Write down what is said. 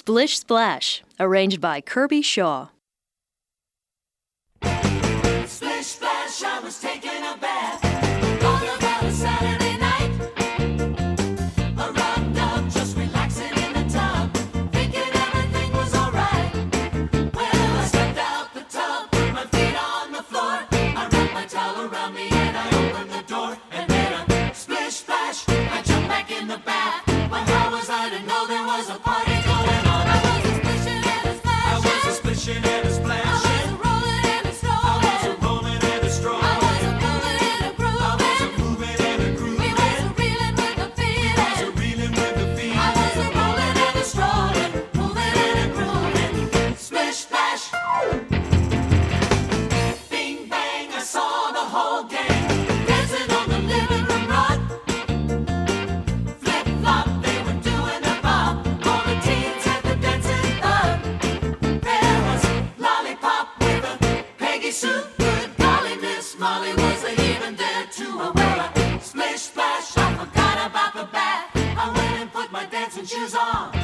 Splish Splash, arranged by Kirby Shaw. Splish splash, I was taking a bath. All about a Saturday night. I rubbed up, just relaxing in the tub, thinking everything was alright. Well, I stepped out the tub, put my feet on the floor. I wrapped my towel around me and I opened the door. And then a splish splash, I jumped back in the bath. But how was I to know there was a party going on? I was a splishing and a splashing. I was a splishing and a splashing. Good golly, Miss Molly, was I even there too? Well, a splish splash, I forgot about the bath. I went and put my dancing shoes on.